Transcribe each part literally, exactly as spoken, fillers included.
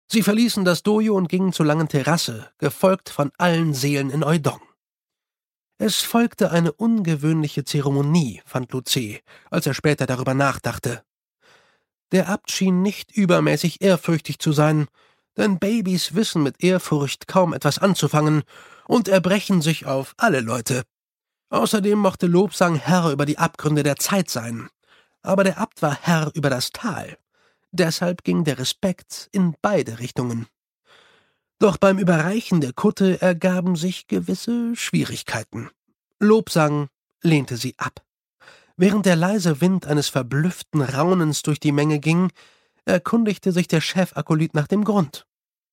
Sie verließen das Dojo und gingen zur langen Terrasse, gefolgt von allen Seelen in Eudong. Es folgte eine ungewöhnliche Zeremonie, fand Lu Ce, als er später darüber nachdachte. Der Abt schien nicht übermäßig ehrfürchtig zu sein, denn Babys wissen mit Ehrfurcht kaum etwas anzufangen und erbrechen sich auf alle Leute. Außerdem mochte Lobsang Herr über die Abgründe der Zeit sein, aber der Abt war Herr über das Tal. Deshalb ging der Respekt in beide Richtungen. Doch beim Überreichen der Kutte ergaben sich gewisse Schwierigkeiten. Lobsang lehnte sie ab. Während der leise Wind eines verblüfften Raunens durch die Menge ging, erkundigte sich der Chefakolyt nach dem Grund.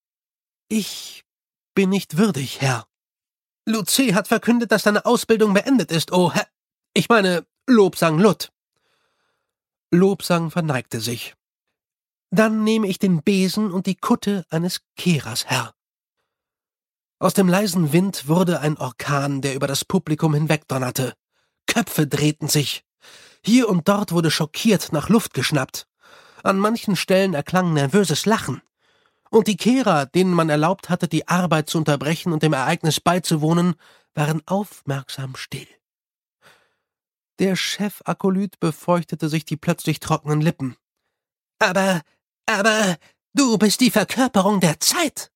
»Ich bin nicht würdig, Herr. Lu Ce hat verkündet, dass deine Ausbildung beendet ist, oh Herr... Ich meine, Lobsang Lut.« Lobsang verneigte sich. »Dann nehme ich den Besen und die Kutte eines Kehrers, Herr.« Aus dem leisen Wind wurde ein Orkan, der über das Publikum hinwegdonnerte. Köpfe drehten sich. Hier und dort wurde schockiert nach Luft geschnappt. An manchen Stellen erklang nervöses Lachen. Und die Kehrer, denen man erlaubt hatte, die Arbeit zu unterbrechen und dem Ereignis beizuwohnen, waren aufmerksam still. Der Chefakolyt befeuchtete sich die plötzlich trockenen Lippen. »Aber, aber, du bist die Verkörperung der Zeit!«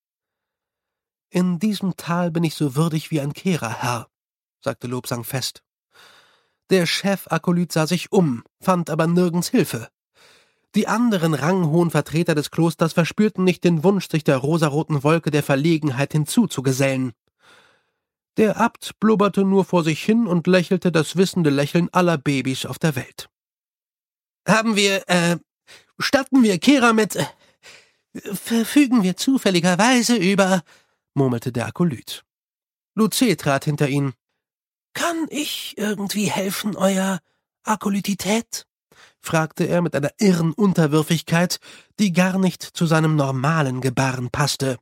»In diesem Tal bin ich so würdig wie ein Kehrer, Herr«, sagte Lobsang fest. Der Chefakolyt sah sich um, fand aber nirgends Hilfe. Die anderen ranghohen Vertreter des Klosters verspürten nicht den Wunsch, sich der rosaroten Wolke der Verlegenheit hinzuzugesellen. Der Abt blubberte nur vor sich hin und lächelte das wissende Lächeln aller Babys auf der Welt. »Haben wir, äh, statten wir Kehrer mit, äh, verfügen wir zufälligerweise über«, murmelte der Akolyt. Lu Ce trat hinter ihn. »Kann ich irgendwie helfen, Euer Akolytität?« fragte er mit einer irren Unterwürfigkeit, die gar nicht zu seinem normalen Gebaren passte.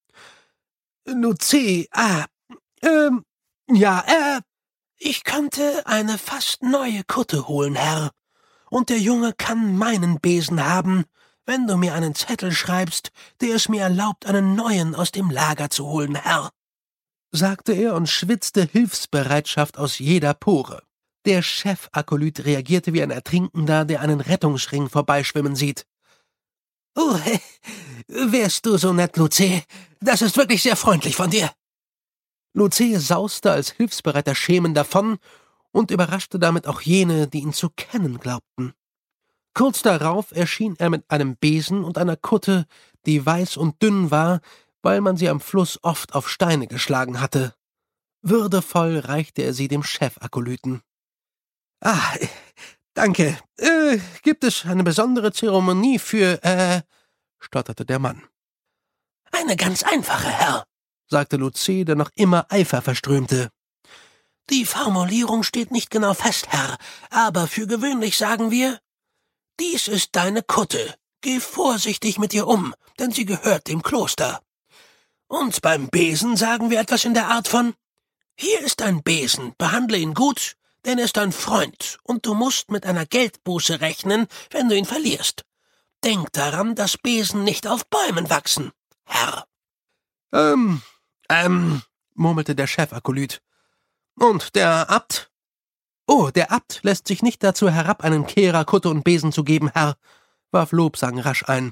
»Lu Ce, ah, ähm, ja, äh, ich könnte eine fast neue Kutte holen, Herr. Und der Junge kann meinen Besen haben, wenn du mir einen Zettel schreibst, der es mir erlaubt, einen neuen aus dem Lager zu holen, Herr«, sagte er und schwitzte Hilfsbereitschaft aus jeder Pore. Der Chefakolyt reagierte wie ein Ertrinkender, der einen Rettungsring vorbeischwimmen sieht. »Oh, wärst du so nett, Lu Ce. Das ist wirklich sehr freundlich von dir.« Lu Ce sauste als hilfsbereiter Schemen davon und überraschte damit auch jene, die ihn zu kennen glaubten. Kurz darauf erschien er mit einem Besen und einer Kutte, die weiß und dünn war, weil man sie am Fluss oft auf Steine geschlagen hatte. Würdevoll reichte er sie dem Chefakolyten. »Ah, danke. Äh, gibt es eine besondere Zeremonie für, äh...« stotterte der Mann. »Eine ganz einfache, Herr«, sagte Lu Ce, der noch immer Eifer verströmte. »Die Formulierung steht nicht genau fest, Herr, aber für gewöhnlich sagen wir, dies ist deine Kutte, geh vorsichtig mit ihr um, denn sie gehört dem Kloster. Und beim Besen sagen wir etwas in der Art von, hier ist ein Besen, behandle ihn gut, denn er ist dein Freund, und du musst mit einer Geldbuße rechnen, wenn du ihn verlierst. Denk daran, dass Besen nicht auf Bäumen wachsen, Herr.« »Ähm, ähm«, murmelte der Chefakolyt. »Und der Abt?« »Oh, der Abt lässt sich nicht dazu herab, einen Kehrer Kutte und Besen zu geben, Herr«, warf Lobsang rasch ein.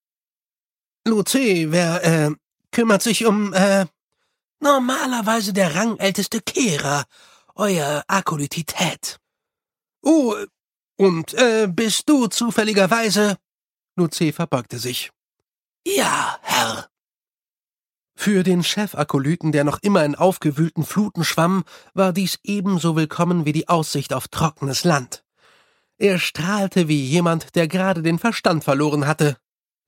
»Lu Ce, wer, äh, kümmert sich um, äh...« »Normalerweise der rangälteste Kehrer, Euer Akolytität.« »Oh, und, äh, bist du zufälligerweise...« Lu Ce verbeugte sich. »Ja, Herr.« Für den Chefakolyten, der noch immer in aufgewühlten Fluten schwamm, war dies ebenso willkommen wie die Aussicht auf trockenes Land. Er strahlte wie jemand, der gerade den Verstand verloren hatte.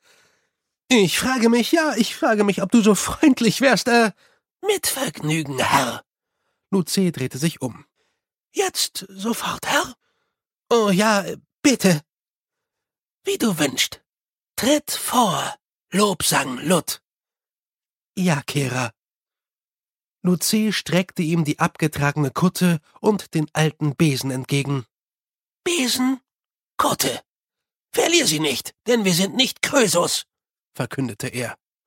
»Ich frage mich, ja, ich frage mich, ob du so freundlich wärst, äh...« »Mit Vergnügen, Herr.« Lu Ce drehte sich um. »Jetzt sofort, Herr?« »Oh ja, bitte.« »Wie du wünschst. Tritt vor, Lobsang Lut.« »Ja, Kehrer.« Lu Ce streckte ihm die abgetragene Kutte und den alten Besen entgegen. »Besen, Kutte. Verlier sie nicht, denn wir sind nicht Krösus«, verkündete er.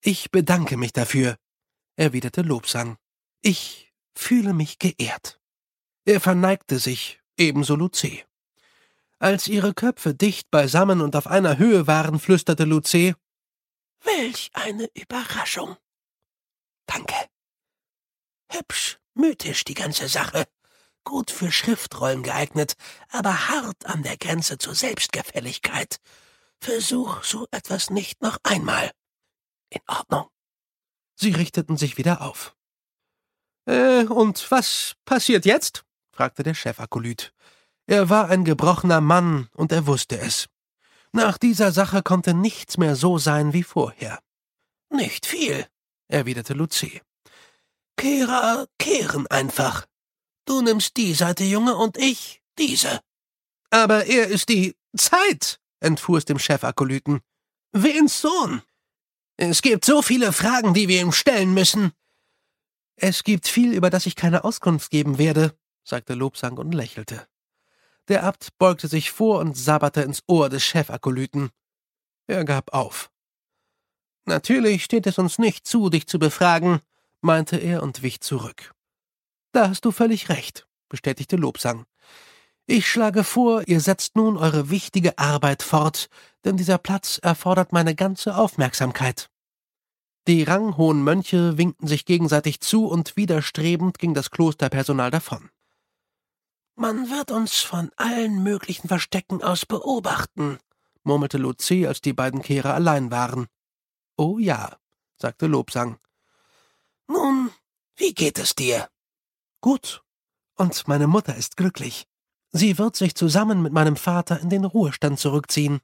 »Ich bedanke mich dafür«, erwiderte Lobsang. »Ich fühle mich geehrt.« Er verneigte sich, ebenso Lucé. Als ihre Köpfe dicht beisammen und auf einer Höhe waren, flüsterte Lucé: »Welch eine Überraschung!« »Danke. Hübsch, mythisch die ganze Sache. Gut für Schriftrollen geeignet, aber hart an der Grenze zur Selbstgefälligkeit. Versuch so etwas nicht noch einmal. In Ordnung.« Sie richteten sich wieder auf. »Äh, und was passiert jetzt?« fragte der Chefakolyt. Er war ein gebrochener Mann, und er wusste es. Nach dieser Sache konnte nichts mehr so sein wie vorher. »Nicht viel«, erwiderte Lucé. »Kehrer kehren einfach. Du nimmst die Seite, Junge, und ich diese.« »Aber er ist die Zeit«, entfuhr es dem Chefakolyten. »Wens Sohn? Es gibt so viele Fragen, die wir ihm stellen müssen.« »Es gibt viel, über das ich keine Auskunft geben werde«, sagte Lobsang und lächelte. Der Abt beugte sich vor und sabberte ins Ohr des Chefakolyten. Er gab auf. »Natürlich steht es uns nicht zu, dich zu befragen«, meinte er und wich zurück. »Da hast du völlig recht«, bestätigte Lobsang. »Ich schlage vor, ihr setzt nun eure wichtige Arbeit fort, denn dieser Platz erfordert meine ganze Aufmerksamkeit.« Die ranghohen Mönche winkten sich gegenseitig zu, und widerstrebend ging das Klosterpersonal davon. »Man wird uns von allen möglichen Verstecken aus beobachten«, murmelte Lucé, als die beiden Kehrer allein waren. »Oh ja«, sagte Lobsang. »Nun, wie geht es dir?« »Gut. Und meine Mutter ist glücklich. Sie wird sich zusammen mit meinem Vater in den Ruhestand zurückziehen.«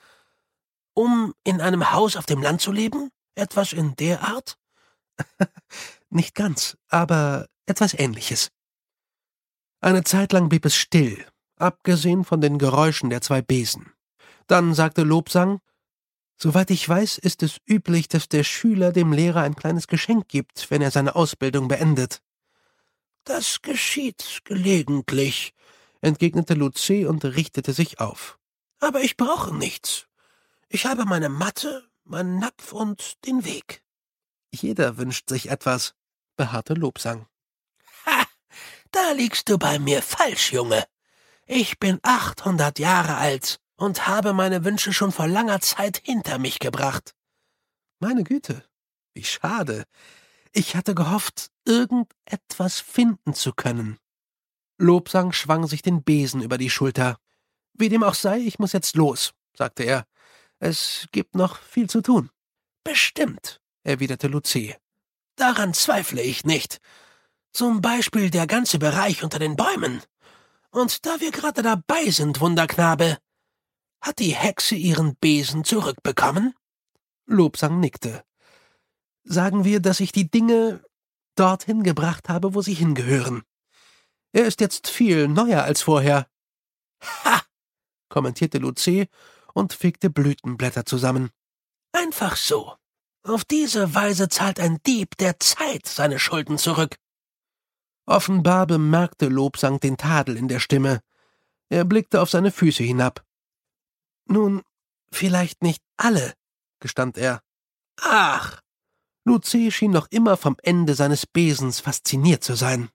»Um in einem Haus auf dem Land zu leben? Etwas in der Art?« »Nicht ganz, aber etwas Ähnliches.« Eine Zeit lang blieb es still, abgesehen von den Geräuschen der zwei Besen. Dann sagte Lobsang: »Soweit ich weiß, ist es üblich, dass der Schüler dem Lehrer ein kleines Geschenk gibt, wenn er seine Ausbildung beendet.« »Das geschieht gelegentlich«, entgegnete Lucé und richtete sich auf. »Aber ich brauche nichts. Ich habe meine Matte, meinen Napf und den Weg.« »Jeder wünscht sich etwas«, beharrte Lobsang. »Ha, da liegst du bei mir falsch, Junge. Ich bin achthundert Jahre alt und habe meine Wünsche schon vor langer Zeit hinter mich gebracht.« »Meine Güte, wie schade. Ich hatte gehofft, irgendetwas finden zu können.« Lobsang schwang sich den Besen über die Schulter. »Wie dem auch sei, ich muss jetzt los«, sagte er. »Es gibt noch viel zu tun.« »Bestimmt«, erwiderte Lucé. »Daran zweifle ich nicht. Zum Beispiel der ganze Bereich unter den Bäumen. Und da wir gerade dabei sind, Wunderknabe, hat die Hexe ihren Besen zurückbekommen?« Lobsang nickte. »Sagen wir, dass ich die Dinge dorthin gebracht habe, wo sie hingehören. Er ist jetzt viel neuer als vorher.« »Ha«, kommentierte Lucé und fegte Blütenblätter zusammen. »Einfach so. Auf diese Weise zahlt ein Dieb der Zeit seine Schulden zurück.« Offenbar bemerkte Lobsang den Tadel in der Stimme. Er blickte auf seine Füße hinab. »Nun, vielleicht nicht alle«, gestand er. »Ach!« Lucé schien noch immer vom Ende seines Besens fasziniert zu sein.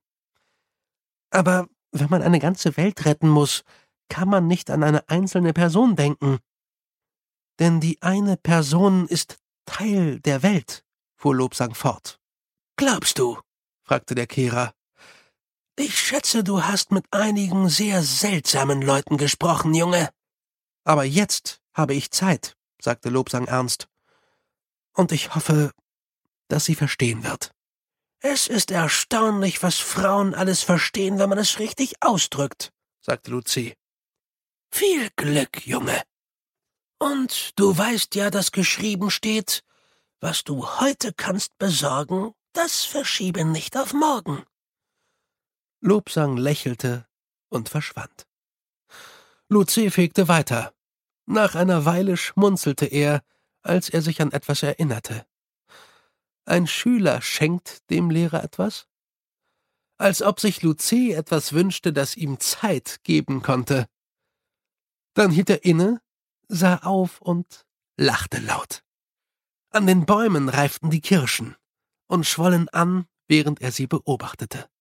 »Aber wenn man eine ganze Welt retten muss, kann man nicht an eine einzelne Person denken. Denn die eine Person ist Teil der Welt«, fuhr Lobsang fort. »Glaubst du?«, fragte der Kehrer. »Ich schätze, du hast mit einigen sehr seltsamen Leuten gesprochen, Junge.« »Aber jetzt habe ich Zeit«, sagte Lobsang ernst. »Und ich hoffe, dass sie verstehen wird.« »Es ist erstaunlich, was Frauen alles verstehen, wenn man es richtig ausdrückt«, sagte Lucé. »Viel Glück, Junge. Und du weißt ja, dass geschrieben steht, was du heute kannst besorgen, das verschiebe nicht auf morgen.« Lobsang lächelte und verschwand. Lucé fegte weiter. Nach einer Weile schmunzelte er, als er sich an etwas erinnerte. Ein Schüler schenkt dem Lehrer etwas? Als ob sich Lucé etwas wünschte, das ihm Zeit geben konnte. Dann hielt er inne, sah auf und lachte laut. An den Bäumen reiften die Kirschen und schwollen an, während er sie beobachtete.